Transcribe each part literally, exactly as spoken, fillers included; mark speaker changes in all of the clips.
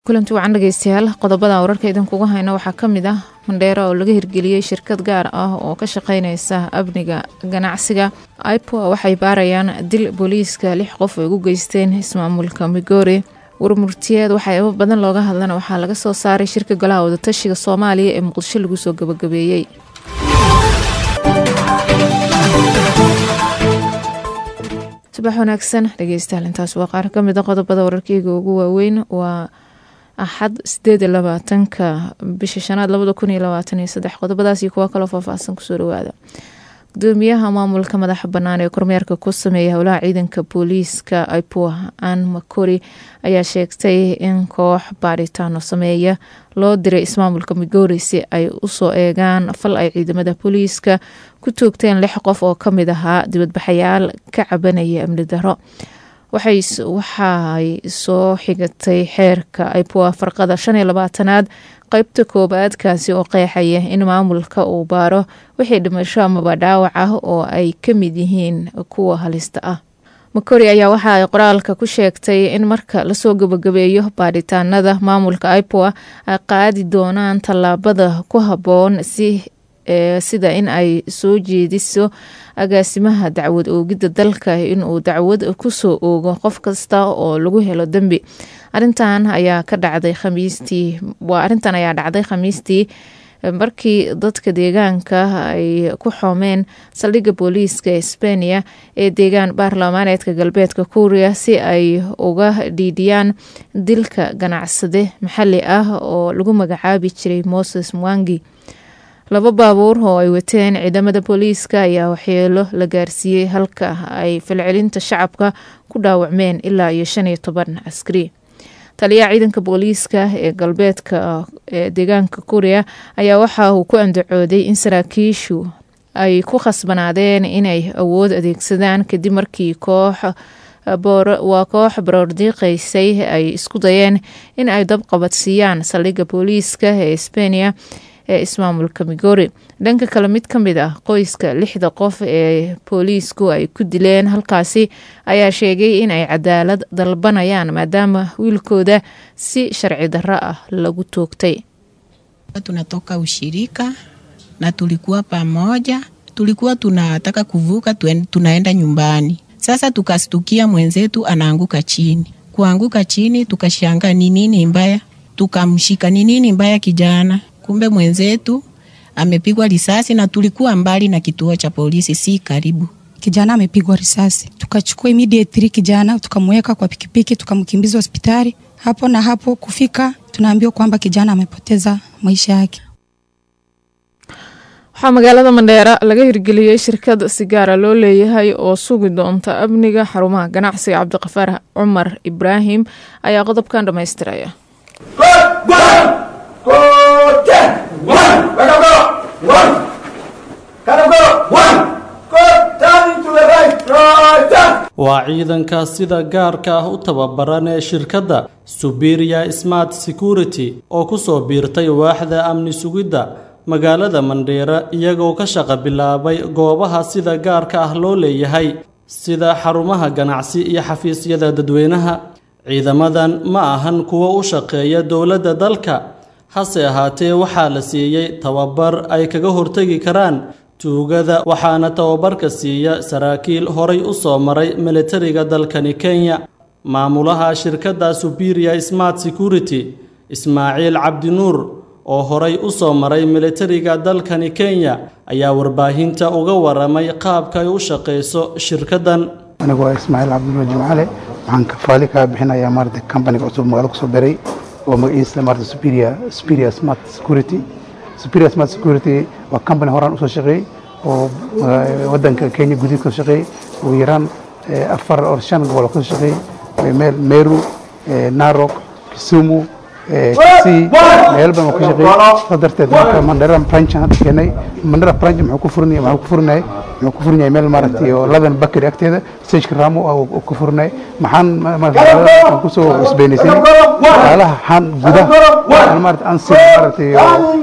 Speaker 1: kulanti wacan dhageystayaal qodobada wararka idinkugu hayna waxaa kamid ah Mandheera oo laga hirgeliyay shirkad gaar ah oo ka shaqeynaysa amniga ganacsiga. I P O A waxay baarayaan dil booliiska lix qof ay ugu geysteen ismaamulka Migori. warmurtiyeed waxaa inta badan looga hadlana waxaa laga soo saaray shirka golaha wadatashiga Soomaaliya ee Muqdisho lagu soo gabagabeeyay. subax wanaagsan dhageystayaal, intaas waa qaar kamid ah qodobada wararkayga ugu waaweyn. waa axad sideed iyo labaatanka bisha shanaad labada kun iyo labaatan iyo saddex. qodobadaas iyo kuwa kale faahfaahsan kusoo dhawaada. gudoomiyaha maamulka madaxa bannaan ee kormeerka ku sameeya howlaha ciidanka booliiska I P O A Ann Makori ayaa sheegtay in koox baaritaano sameeya loo diray ismaamulka Migori si ay usoo eegaan fal ay ciidamada booliiska ku toogteen lix qof oo kamid ahaa dibadbaxayaal ka cabanaya amni daro. waxay waxay soo xigatay xeerka I P O A farqada shan iyo labaatanaad qaybta koobaad kaasi oo qeexaya in maamulka uu baaro wixii dhimasho ama dhaawac ah oo ay ka mid yihiin kuwa halista ah. Makori ayaa waxa ay qoraalka ku sheegtay in marka la soo gabagabeeyo baaritaanada maamulka I P O A ay qaadi doonaan tallaabada ku habboon si sida in ay soo jeediso agaasimaha dacwad oogida dalka in uu dacwad ku soo oogo qof kasta oo lagu helo dambi. arintan ayaa ka dhacday khamiistii waa arintan ayaa dhacday khamiistii markii dadka deegaanka ay ku xoomeen saldhigga booliiska Hispania ee deegaan baarlamaaneedka galbeedka Kuuriya si ay uga dhiidiyaan dilka ganacsade maxalli ah oo lagu magacaabi jiray Moses Mwangi. laba baabuur oo ay wateen ciidamada booliiska ayaa waxyeelo la gaarsiiyey halka ay falcelinta shacabka ku dhaawacmeen ilaa iyo shan iyo toban askari. taliyaha ciidanka booliiska ee galbeedka ee deegaanka Kuuriya ayaa waxa uu ku andacooday in saraakiishu ay ku khasbanaadeen inay awood adeegsadaan kadib markii koox waa koox baroordiiqaysay ay isku dayeen in ay dab qabadsiiyaan saldhigga booliiska ee Hispania ee ismaamulka Migori. dhanka kale mid kamid ah qoyska lixda qof ee booliisku ay ku dileen halkaasi ayaa sheegay in ay cadaalad dalbanayaan maadaama wiilkooda si sharci darro ah lagu toogtay.
Speaker 2: tunatoka ushirika na tulikuwa pamoja, tulikuwa tunataka kuvuka tunaenda nyumbani. Sasa tukastukia mwenzetu anaanguka chini. Kuanguka chini tukashanga ni nini mbaya, tukamshika ni nini mbaya kijana. Kumbe mwenzetu amepigwa risasi na tulikuwa mbali na kituo cha polisi si karibu.
Speaker 3: Kijana amepigwa risasi. Tukachukua immediately kijana tukamweka kwa pikipiki tukamkimbiza hospitali. Hapo na hapo kufika tunaambiwa kwamba kijana amepoteza maisha yake.
Speaker 1: waxaa magaalada Mandheera laga hirgeliyay shirkad sigaar loo leeyahay oo sugi doonta amniga xarumaha ganacsiga. Cabdiqafaar Cumar Ibrahim ayaa qodobkan dhameystiraya.
Speaker 4: waa ciidanka sida gaarka ah u tababaran ee shirkadda Superior Smart Security oo ku soo biirtay waaxda amni sugidda magaalada Mandheera iyagoo ka shaqo bilaabay goobaha sida gaarka ah loo leeyahay sida xarumaha ganacsi iyo xafiisyada dadweynaha. ciidamadan ma ahan kuwa u shaqeeya dowladda dalka, hase ahaatee waxaa la siiyey tababar ay kaga hortagi karaan tuugada, waxaana tababarka siiya saraakiil horay u soo maray militariga dalkani Kenya. maamulaha shirkadda Superior Smart Security Ismaaciil Cabdinuur oo horay u soo maray militariga dalkani Kenya ayaa warbaahinta uga waramay qaabka ay u shaqeyso shirkaddan.
Speaker 5: anigu waa Ismaaciil Cabdinuur Jimcaale, waxaan ka faali ka bixinayaa maarta company-ga cusub magaalada ku soo biray oo magaciisa maarta Superior Superior Smart Security. Superior Smart Security waa company horaan u soo shaqeeyay oo wadanka Kenya gudihiisa ka shaqeeyay oo yaraan afar or shan gobol ka shaqeeyay meel Meru, Narok, Kisumu, Kisii, meel badan ka shaqeeyay. sadarteed marka Mandheera branch hadda keenay. Mandheera branch muxuu ku furnay muxuu ku furnay muxuu ku furnay meel maartay oo ladan bakari agteeda Sage Ramo oo ku furnay maxaan markaa ku soo isbeenisay walaalaha han gudaha maartay aan si maartay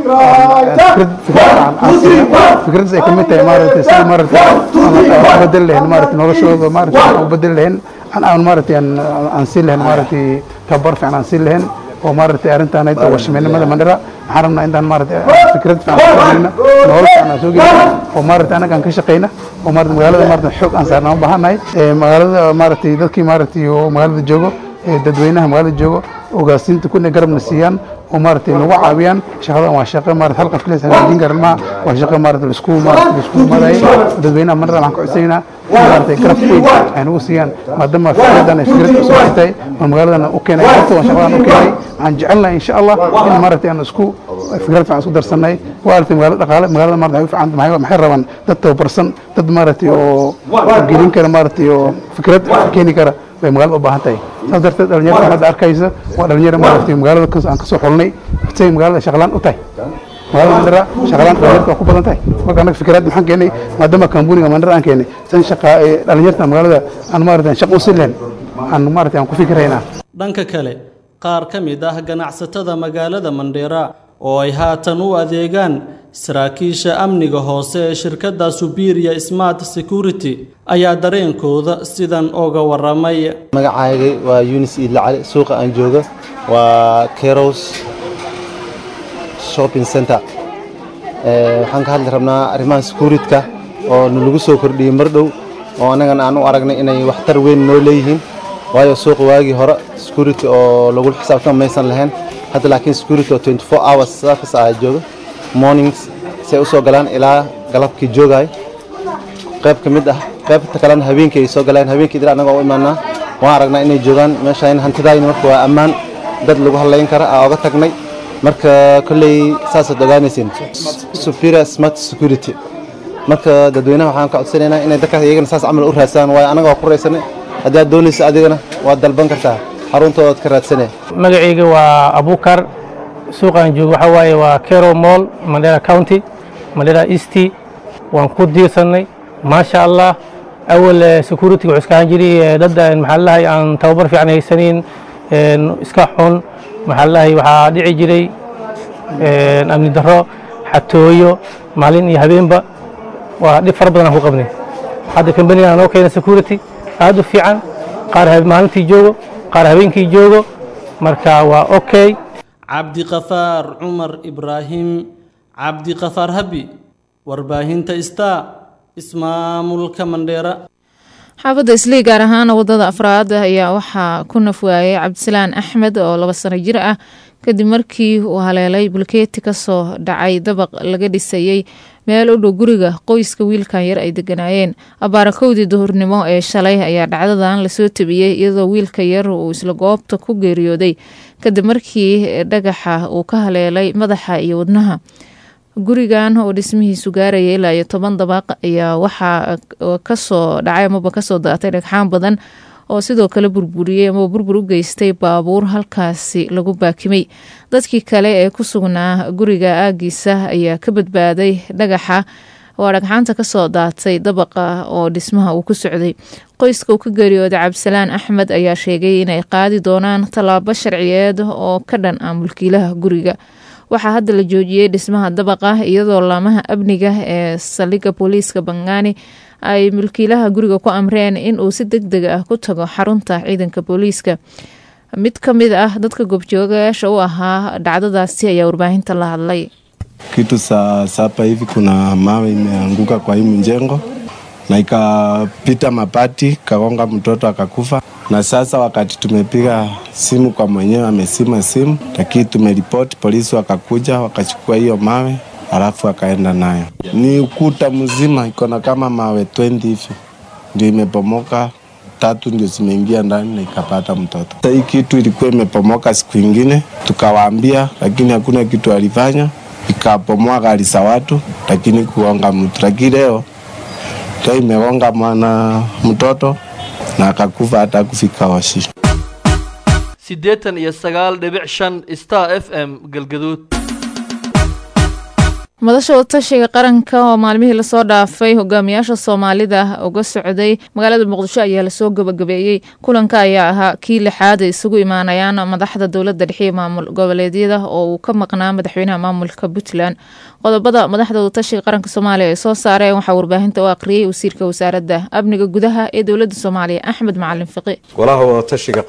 Speaker 5: fikrad ay kamid tahay maartay si maartay bedel leh maartay noloshooda maartay bedel leh aan aan maartay aan si leh maartay tabar fiican aan si leh oo maaragtay arrintaan ay tahay washmeynimada Mandera waxaan rabnaa intaan maaragtay fikrad fiican nolosha aan soo gelino oo maaragtay anaga aan ka shaqeyna oo maaragtay magaalada maaragtay xog aan saarnaa u baahanahay magaalada maaragtay dadkii maaragtay oo magaalada joogo dadweynaha magaalada joogo ogaasinta ku garabna siiyaan oo maaragtay nagu caawiyaan shaqadan waa shaqo maaragtay hal qof kaliya hagaajin karin ma waa shaqo maaragtay isku maaragtay isku maray dadweynaha Mandera waxaan ku codsaynaa maaragtay garab weyn ay nagu siiyaan maadaama fikradan ay fikrad soo xitay magaaladana u keenay inta waan shaqadan u keenay aan jecelnahay insha Allah in maaragtay aan isku fikrad fiican isku darsanay waartay magaalada dhaqaale magaalada maaragtay fiican maxay rabaan dad tababarsan dad maaragtay oo gelin kara maaragtay oo fikrad keeni kara bay magaalada u baahan tahay saas darteed dhalinyarada hadda arkaysa waa dhalinyaro maaragtay magaalada aan ka soo xulnay say magaalada shaqalaan u tahay magaalada Mandera shaqalaan dhalinyarada ku badan tahay marka anaga fikrad maxaan keenay maadaama kambuniga Mandera aan keenay san shaqa dhalinyarada magaalada aan maaragtay shaqo u sileen aan maaragtay aan ku fikraynaa
Speaker 4: dhanka kale qaar ka mid ah ganacsatada magaalada Mandera oo ay haatan u adeegaan saraakiisha amniga hoose ee shirkadda Superior Smart Security ayaa dareenkooda sidan uga waramay
Speaker 6: magacayga waa Yunus Ilacali suuqa aan joogo waa Keros Shopping Center ee waxaan ka hadli rabnaa arrimaha security-ka oo lagu soo kordhiyay mar dhow oo anagana aan u aragnay inay waxtar weyn noo leeyihiin waayo suuqa waagi hore security oo lagu xisaabtan maysan lahayn hadda laakiin security oo twenty-four hours service ah joogo mornings say u soo galaan ilaa galabkii joogay qayb ka mid ah qaybta kalena habeenkii ay soo galaan habeenkii ilaa anaga oo imaanaa waan aragnaa inay joogaan meesha in hantidayna marka waa ammaan dad lagu haleyn kara aan uga tagnay marka kulay saas ogaanaysin Superior Smart Security marka dadweynaha waxaan ka codsanaynaa inay dadka iyagana saas amal u raadsadaan waayo anaga waa ku raysanay haddii aad doonayso adigana waad dalban kartaa xaruntooda ka raadsanay
Speaker 7: magacayga waa Abukar suuqan joogo waxa waaye waa Kero Mall Mandera County Mandera East waan ku diirsanay ma sha Allah awal security wuxuu iska jiri dad maxallahay aan tababar fiican haysanin iska xun maxallahay waxa dhici jiray amni darro xatooyo maalin iyo habeenba waa dhib far badan ku qabnay hadda company-ga aan oo keenay security aad u fiican qaar maalintii joogo qaar habeenkii joogo marka waa okay
Speaker 4: Abdi Qafaar Umar Ibrahim Abdi Qafaar Habi warbaahinta ista ismaamulka Mandera
Speaker 1: xaafadda Islii gaar ahaan wadada afraad ayaa waxaa ku nafwaayay Cabdisalaan Axmed oo laba sano jir ah kadib markii uu haleelay bulkeeti ka soo dhacay dabaq laga dhisayay meel u dhow guriga qoyska wiilkan yar ay deganaayeen abaarakowdii duhurnimo ee shalay ayaa dhacdadan lasoo tabiyey iyadoo wiilka yar uu isla goobta ku geeriyooday kadib markii dhagaxa uu ka haleelay madaxa iyo wadnaha gurigan oo dhismihiisu gaarayay ilaa iyo toban dabaq ayaa waxaa kasoo dhacay amaba kasoo daatay dhagxaan badan oo sidoo kale burburiyey ama burbur u geystay baabuur halkaasi lagu baakimay dadkii kale ee ku sugnaa guriga aagiisa ayaa ka badbaaday dhagaxa oo dhagxaanta kasoo daatay dabaqa oo dhismaha uu ku socday qoyska uu ka geeriyooday Cabdisalaan Axmed ayaa sheegay inay qaadi doonaan tallaabo sharciyeed oo ka dhan ah mulkiilaha guriga waxaa hadda la joojiyey dhismaha dabaqa iyadoo laamaha amniga ee saldhigga booliiska Bangani ay mulkiilaha guriga ku amreen in uu si degdeg ah ku tago xarunta ciidanka booliiska mid ka mid ah dadka goobjoogayaasha u ahaa dhacdadaasi ayaa warbaahinta la hadlay
Speaker 8: kitu saa sapa hivi kuna mawe imeanguka kwa hii mjengo na ikapita mabati kagonga mtoto akakufa na sasa wakati tumepiga simu kwa mwenyewe amesima simu lakini tumeripoti polisi wakakuja wakachukua hiyo mawe alafu akaenda nayo ni ukuta mzima iko na kama mawe twenty hivi ndio imepomoka tatu ndio zimeingia ndani na ikapata mtoto. Sasa hii kitu ilikuwa imepomoka siku nyingine tukawaambia lakini hakuna kitu alifanya ikapomoa gari za watu lakini kuonga mtu lakini leo ndio imeonga mwana mtoto na akakufa hata kufika washi.
Speaker 9: sideetan iyo sagaal dhibic shan Star F M Galgaduud.
Speaker 1: madasha watashiga qaranka oo maalmihii la soo dhaafay hogaamiyaasha Soomaalida uga socday magaalada Muqdisho ayaa la soo gabagabeeyay kulanka ayaa ahaa kii lixaad ee isugu imaanayaan madaxda dawladda dhexe maamul goboleedyada oo uu ka maqnaa madaxweynaha maamulka Puntland qodobada madaxda watashiga qaranka Soomaaliya ee soo saareen waxa warbaahinta u aqriyay wasiirka wasaaradda amniga gudaha ee dawladda Soomaaliya Axmed Macalin Fiqi.
Speaker 10: golaha watashiga qaran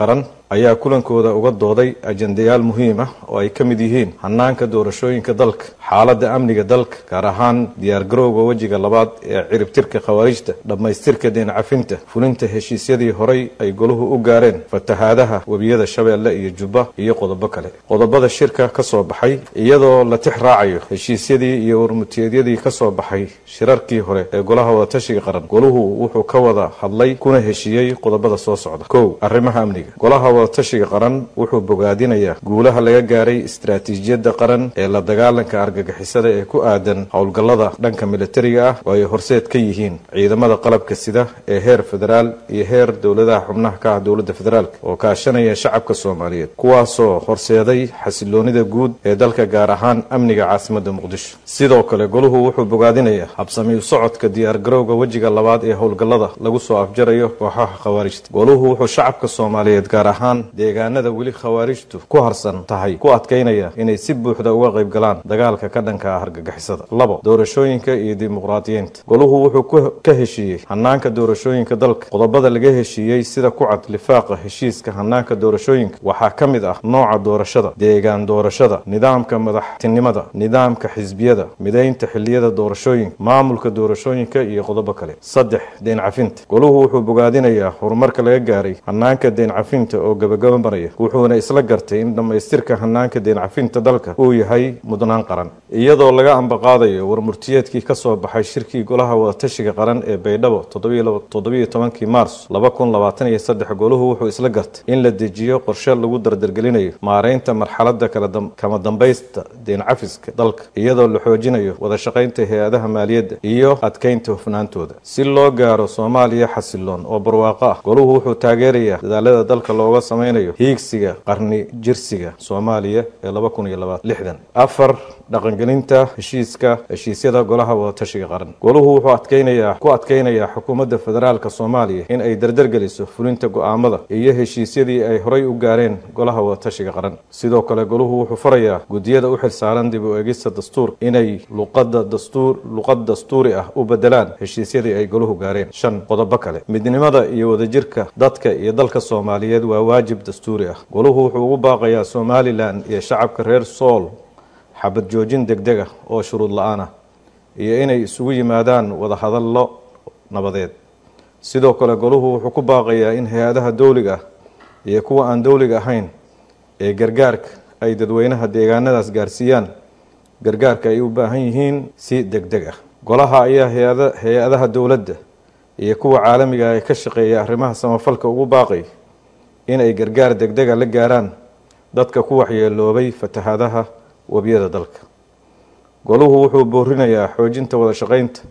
Speaker 10: ayaa kulankooda uga dooday ajendayaal muhiim ah oo ay ka mid yihiin hanaanka doorashooyinka dalka, xaaladda amniga dalka, gaar ahaan diyaargarowga wejiga labaad ee ciribtirka khawaarijta, dhammaystirka deen cafinta, fulinta heshiisyadii horay ay goluhu u gaareen, fatahaadaha webiyada Shabeelle iyo Jubba iyo qodobo kale. Qodobada shirka ka soo baxay iyadoo la tix raacayo heshiisyadii iyo warmutiyeedyadii ka soo baxay shirarkii hore ee golaha wadatashiga qaran. Goluhu wuxuu ka wada hadlay kuna heshiiyey qodobada soo socda. kow Arrimaha amniga. Golaha wadatashiga qaran wuxuu bogaadinayaa guulaha laga gaaray istiraatiijiyadda qaran ee la dagaalanka argagixisada ee ku aadan howlgallada dhanka militariga ah oo ay horseed ka yihiin ciidamada qalabka sida ee heer federaal iyo heer dowladaha xubnaha ka ah dowladda federaalka oo kaashanaya shacabka Soomaaliyeed, kuwaasoo horseeday xasiloonida guud ee dalka, gaar ahaan amniga caasimadda Muqdisho. Sidoo kale goluhu wuxuu bogaadinayaa habsami u socodka diyaargarowga wejiga labaad ee howlgallada lagu soo afjarayo kooxaha khawaarijta. Goluhu wuxuu shacabka Soomaaliyeed gaar ahaan deegaanada weli khawaarijtu ku harsan tahay ku adkeynaya inay si buuxda uga qayb galaan dagaalka ka dhanka ah argagixisada. labo Doorashooyinka iyo dimuqraadiyiinta. Goluhu wuxuu ka heshiiyey hanaanka doorashooyinka dalka. Qodobada laga heshiiyey sida ku cad lifaaqa heshiiska hanaanka doorashooyinka waxaa ka mid ah nooca doorashada, deegaan doorashada, nidaamka madaxtinimada, nidaamka xisbiyada, mideynta xilliyada doorashooyinka, maamulka doorashooyinka iyo qodobo kale. saddex Deen cafinta. Goluhu wuxuu bogaadinayaa horumarka laga gaaray hanaanka deen cafinta oo gabagaba maraya, wuxuuna isla gartay in dhammaystirka hanaanka deen cafinta dalka uu yahay mudnaan qaran. Iyadoo laga ambaqaadayo warmurtiyeedkii ka soo baxay shirkii golaha wadatashiga qaran ee Baydhabo toddoba iyo tobankii Maarso laba kun labaatan iyo saddex, goluhu wuxuu isla gartay in la dejiyo qorshe lagu dardargelinayo maareynta marxaladda kama dambaysta deen cafiska dalka, iyadoo la xoojinayo wada shaqaynta hay-adaha maaliyadda iyo adkeynta hufnaantooda si loo gaaro Soomaaliya xasiloon oo barwaaqo ah. Goluhu wuxuu taageerayaa dadaalada dalka looga sameynayo hiigsiga qarni jirsiga Soomaaliya ee laba kun iyo lixdan. afar Dhaqangelinta heshiiska heshiisyada golaha wadatashiga qaran. Goluhu wuxuu adkeynayaa ku adkeynayaa xukuumadda federaalka Soomaaliya in ay dardargeliso fulinta go'aamada iyo heshiisyadii ay horay u gaareen golaha wadatashiga qaran. Sidoo kale goluhu wuxuu farayaa gudiyada u xilsaaran dib u eegista dastuur inay luqadda dastuur luqad dastuuri ah u bedelaan heshiisyadii ay goluhu gaareen. shan Qodobo kale. Midnimada iyo wadajirka dadka iyo dalka Soomaaliyeed waa waajib dastuuri ah. Goluhu wuxuu ugu baaqayaa Somaliland iyo shacabka reer Sool xabad joojin degdeg ah oo shuruud la'aan ah iyo inay isugu yimaadaan wada hadallo nabadeed. Sidoo kale goluhu wuxuu ku baaqayaa in hay-adaha dawliga ah iyo kuwa aan dawliga ahayn ee gargaarka ay dadweynaha deegaanadaas gaarsiiyaan gargaarka ay u baahan yihiin si degdeg ah. Golaha ayaa hay-adaha dowladda iyo kuwa caalamiga ah ee ka shaqeeya arrimaha samafalka ugu baaqay in ay gargaar degdeg ah la gaaraan dadka ku waxyeeloobay fatahaadaha webiyada dalka. Goluhu wuxuu boorinayaa xoojinta wada shaqaynta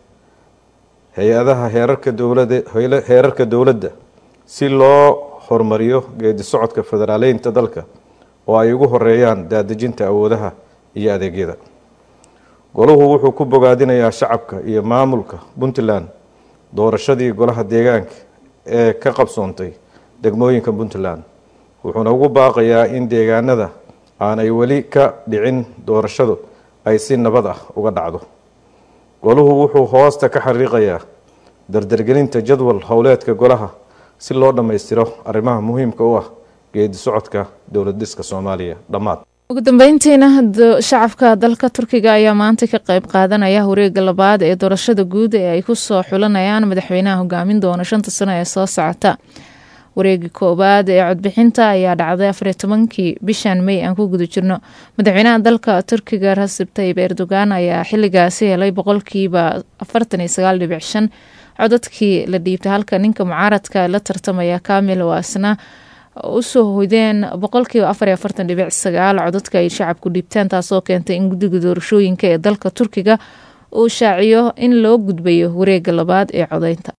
Speaker 10: hay-adaha heerarka dowladda heerarka dowladda si loo horumariyo geedi socodka federaaleynta dalka oo ay ugu horeeyaan daadejinta awoodaha iyo adeegyada. Goluhu wuxuu ku bogaadinayaa shacabka iyo maamulka Puntland doorashadii golaha deegaanka ee ka qabsoontay degmooyinka Puntland, wuxuuna ugu baaqayaa in deegaanada aan ay weli ka dhicin doorashadu ay si nabad ah uga dhacdo. Goluhu wuxuu hoosta ka xariiqayaa dardargelinta jadwal howleedka golaha si loo dhammaystiro arrimaha muhiimka u ah geedi socodka dowlad dhiska Soomaaliya. Dhammaad.
Speaker 1: ugu dambeyntiina shacabka dalka Turkiga ayaa maanta ka qayb qaadanaya wareegga labaad ee doorashada guud ee ay ku soo xulanayaan madaxweynaha hogaamin doona shanta sano ee soo socota. wareegga koobaad ee codbixinta ayaa dhacday afar iyo tobankii bishan May aan ku guda jirno. Madaxweynaha dalka Turkiga Recep Tayyip Erdogan ayaa xilligaasi helay boqolkiiba afartan iyo sagaal dhibic shan codadkii la dhiibtay, halka ninka mucaaradka la tartamaya Kamil Waasna u soo hoydeen boqolkiiba afar iyo afartan dhibic sagaal codadka ay shacabku dhiibteen, taasoo keentay in guddiga doorashooyinka ee dalka Turkiga uu shaaciyo in loo gudbayo wareegga labaad ee codeynta.